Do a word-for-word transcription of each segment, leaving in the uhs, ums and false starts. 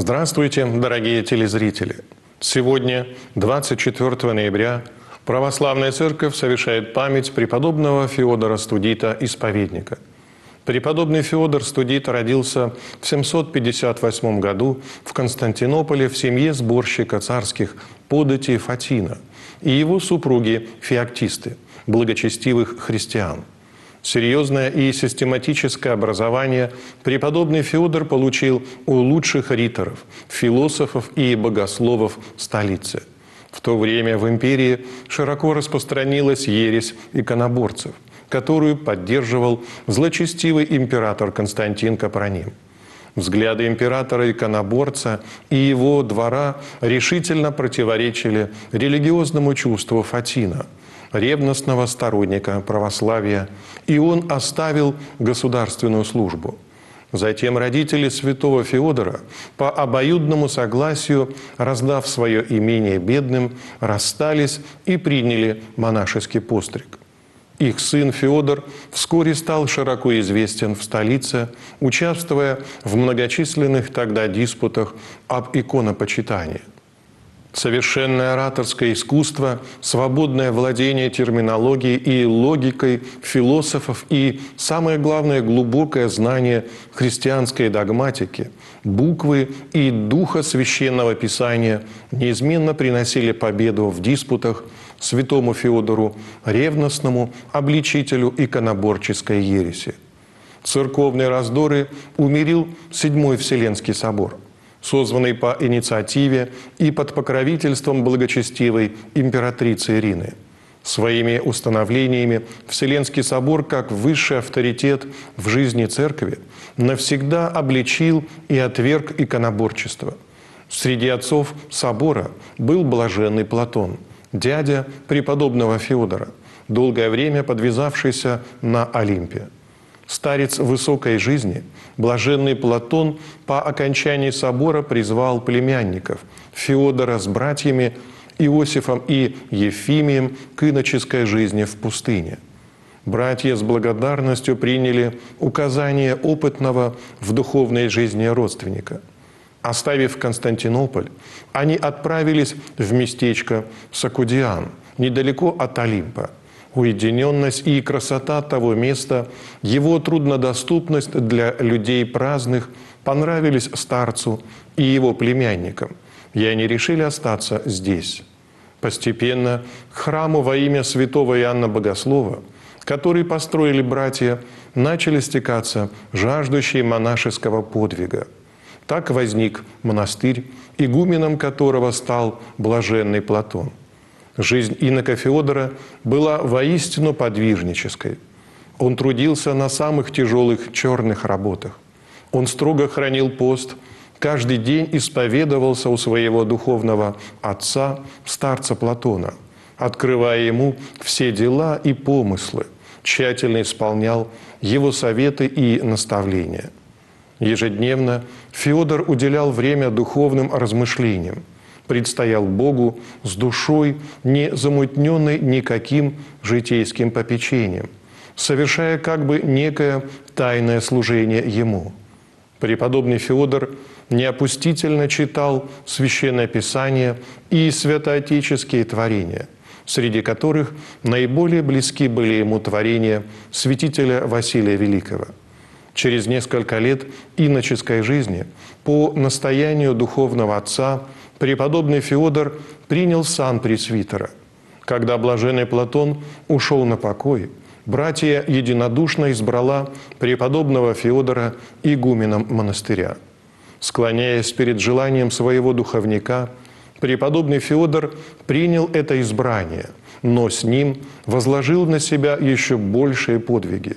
Здравствуйте, дорогие телезрители! Сегодня, двадцать четвёртого ноября, Православная Церковь совершает память преподобного Феодора Студита, исповедника. Преподобный Феодор Студит родился в семьсот пятьдесят восьмом году в Константинополе в семье сборщика царских податей Фатина и его супруги Феоктисты, благочестивых христиан. Серьезное и систематическое образование преподобный Феодор получил у лучших риторов, философов и богословов столицы. В то время в империи широко распространилась ересь иконоборцев, которую поддерживал злочестивый император Константин Капроним. Взгляды императора-иконоборца и его двора решительно противоречили религиозному чувству Фатина, ревностного сторонника православия, и он оставил государственную службу. Затем родители святого Феодора, по обоюдному согласию, раздав свое имение бедным, расстались и приняли монашеский постриг. Их сын Феодор вскоре стал широко известен в столице, участвуя в многочисленных тогда диспутах об иконопочитании. Совершенное ораторское искусство, свободное владение терминологией и логикой философов и, самое главное, глубокое знание христианской догматики, буквы и духа священного писания неизменно приносили победу в диспутах святому Феодору, ревностному обличителю иконоборческой ереси. Церковные раздоры умирил Седьмой Вселенский собор, созванный по инициативе и под покровительством благочестивой императрицы Ирины. Своими установлениями Вселенский собор, как высший авторитет в жизни Церкви, навсегда обличил и отверг иконоборчество. Среди отцов собора был блаженный Платон, дядя преподобного Феодора, долгое время подвязавшийся на Олимпе. Старец высокой жизни, блаженный Платон, по окончании собора призвал племянников Феодора с братьями Иосифом и Ефимием к иноческой жизни в пустыне. Братья с благодарностью приняли указания опытного в духовной жизни родственника. Оставив Константинополь, они отправились в местечко Сакудиан, недалеко от Олимпа. Уединенность и красота того места, его труднодоступность для людей праздных понравились старцу и его племянникам, и они решили остаться здесь. Постепенно к храму во имя святого Иоанна Богослова, который построили братья, начали стекаться жаждущие монашеского подвига. Так возник монастырь, игуменом которого стал блаженный Платон. Жизнь инока Феодора была воистину подвижнической. Он трудился на самых тяжелых черных работах. Он строго хранил пост, каждый день исповедовался у своего духовного отца, старца Платона, открывая ему все дела и помыслы, тщательно исполнял его советы и наставления. Ежедневно Феодор уделял время духовным размышлениям, предстоял Богу с душой, не замутненной никаким житейским попечением, совершая как бы некое тайное служение Ему. Преподобный Феодор неопустительно читал Священное Писание и святоотеческие творения, среди которых наиболее близки были ему творения святителя Василия Великого. Через несколько лет иноческой жизни по настоянию духовного отца преподобный Феодор принял сан пресвитера. Когда блаженный Платон ушел на покой, братья единодушно избрала преподобного Феодора игуменом монастыря. Склоняясь перед желанием своего духовника, преподобный Феодор принял это избрание, но с ним возложил на себя еще большие подвиги.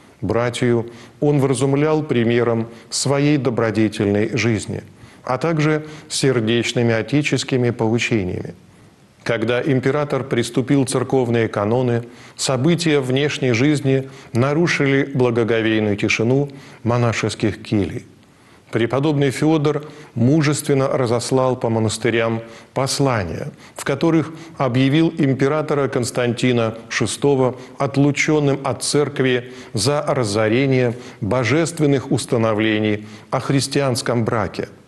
Братью он вразумлял примером своей добродетельной жизни, а также сердечными отеческими поучениями. Когда император приступил церковные каноны, события внешней жизни нарушили благоговейную тишину монашеских келий. Преподобный Феодор мужественно разослал по монастырям послания, в которых объявил императора Константина шестого отлученным от церкви за разорение божественных установлений о христианском браке.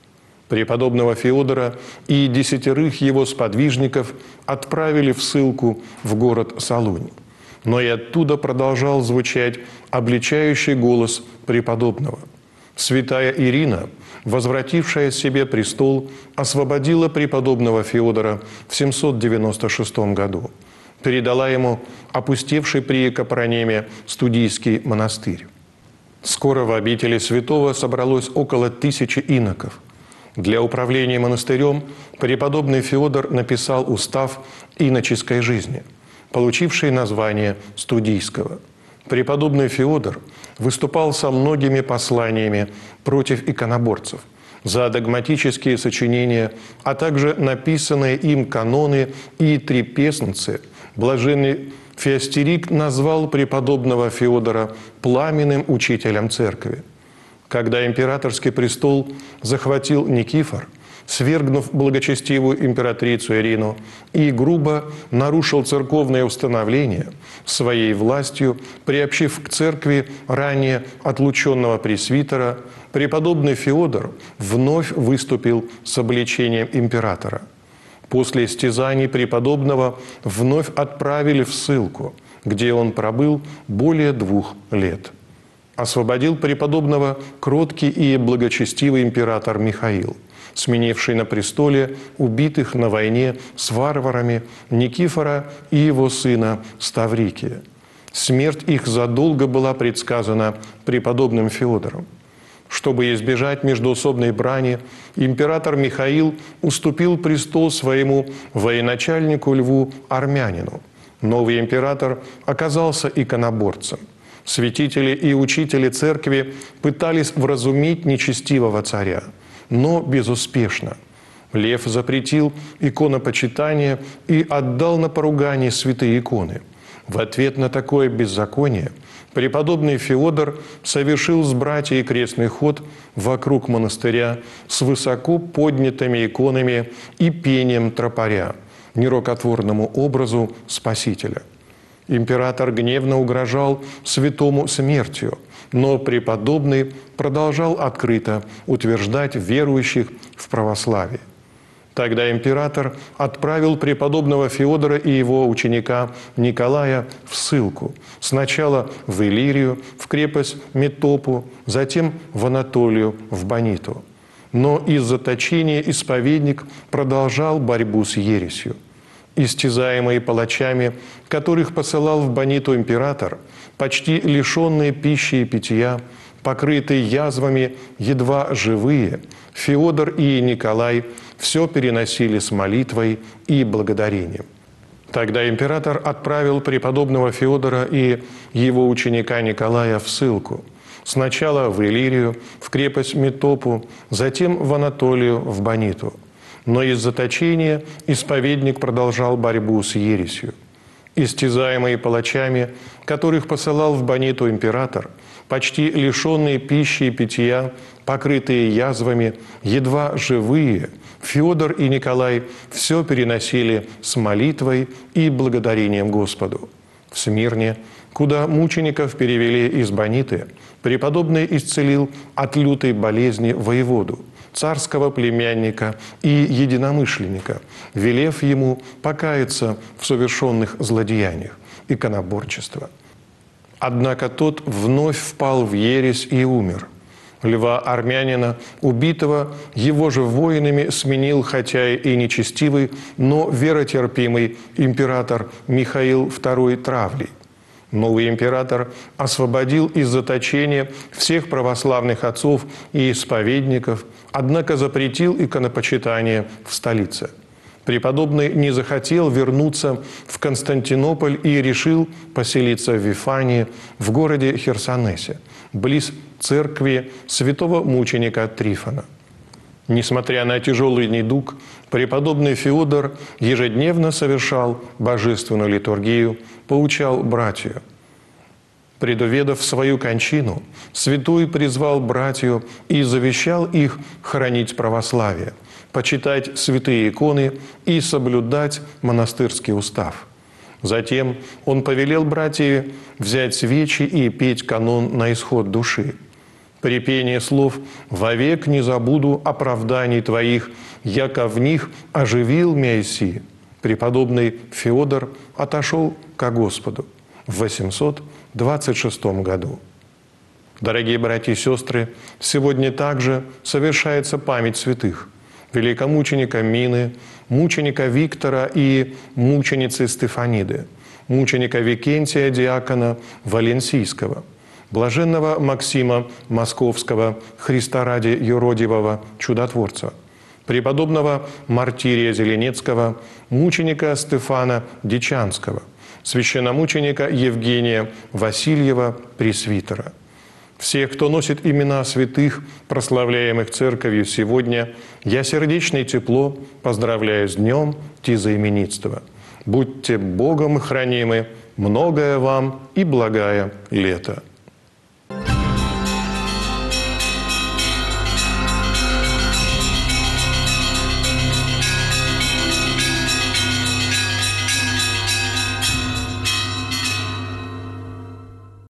Преподобного Феодора и десятерых его сподвижников отправили в ссылку в город Солунь. Но и оттуда продолжал звучать обличающий голос преподобного. Святая Ирина, возвратившая себе престол, освободила преподобного Феодора в семьсот девяносто шестом году. Передала ему опустевший при Капрониме студийский монастырь. Скоро в обители святого собралось около тысячи иноков. Для управления монастырем преподобный Феодор написал устав иноческой жизни, получивший название студийского. Преподобный Феодор выступал со многими посланиями против иконоборцев, за догматические сочинения, а также написанные им каноны и три песницы. Блаженный Феостерик назвал преподобного Феодора пламенным учителем церкви. Когда императорский престол захватил Никифор, свергнув благочестивую императрицу Ирину, и грубо нарушил церковное установление, своей властью приобщив к церкви ранее отлученного пресвитера, преподобный Феодор вновь выступил с обличением императора. После истязаний преподобного вновь отправили в ссылку, где он пробыл более двух лет. Освободил преподобного кроткий и благочестивый император Михаил, сменивший на престоле убитых на войне с варварами Никифора и его сына Ставрикия. Смерть их задолго была предсказана преподобным Феодором. Чтобы избежать междоусобной брани, император Михаил уступил престол своему военачальнику Льву Армянину. Новый император оказался иконоборцем. Святители и учители церкви пытались вразумить нечестивого царя, но безуспешно. Лев запретил иконопочитание и отдал на поругание святые иконы. В ответ на такое беззаконие преподобный Феодор совершил с братьями крестный ход вокруг монастыря с высоко поднятыми иконами и пением тропаря, нерукотворному образу Спасителя. Император гневно угрожал святому смертью, но преподобный продолжал открыто утверждать верующих в православие. Тогда император отправил преподобного Феодора и его ученика Николая в ссылку. Сначала в Иллирию, в крепость Метопу, затем в Анатолию, в Баниту. Но из заточения исповедник продолжал борьбу с ересью. Истязаемые палачами, которых посылал в Баниту император, почти лишенные пищи и питья, покрытые язвами, едва живые, Феодор и Николай все переносили с молитвой и благодарением. Тогда император отправил преподобного Феодора и его ученика Николая в ссылку. Сначала в Иллирию, в крепость Метопу, затем в Анатолию, в Баниту. Но из заточения исповедник продолжал борьбу с ересью. Истязаемые палачами, которых посылал в Баниту император, почти лишенные пищи и питья, покрытые язвами, едва живые, Феодор и Николай все переносили с молитвой и благодарением Господу. В Смирне, куда мучеников перевели из Баниты, преподобный исцелил от лютой болезни воеводу, царского племянника и единомышленника, велев ему покаяться в совершенных злодеяниях, иконоборчества. Однако тот вновь впал в ересь и умер. Льва Армянина, убитого его же воинами, сменил, хотя и нечестивый, но веротерпимый император Михаил второй Травлий. Новый император освободил из заточения всех православных отцов и исповедников, однако запретил иконопочитание в столице. Преподобный не захотел вернуться в Константинополь и решил поселиться в Вифании, в городе Херсонесе, близ церкви святого мученика Трифона. Несмотря на тяжелый недуг, преподобный Феодор ежедневно совершал божественную литургию, поучал братью. Предуведав свою кончину, святой призвал братью и завещал их хранить православие, почитать святые иконы и соблюдать монастырский устав. Затем он повелел братьям взять свечи и петь канон на исход души. При пении слов «Вовек не забуду оправданий твоих, яко в них оживил Мяйси», преподобный Феодор отошел ко Господу в восемьсот двадцать шестом году. Дорогие братья и сестры, сегодня также совершается память святых: великомученика Мины, мученика Виктора и мученицы Стефаниды, мученика Викентия диакона Валенсийского, блаженного Максима Московского, Христа ради юродивого чудотворца, преподобного Мартирия Зеленецкого, мученика Стефана Дичанского, священномученика Евгения Васильева, пресвитера. Всех, кто носит имена святых, прославляемых Церковью сегодня, я сердечно и тепло поздравляю с днем тезаименитства. Будьте Богом хранимы, многое вам и благая лето.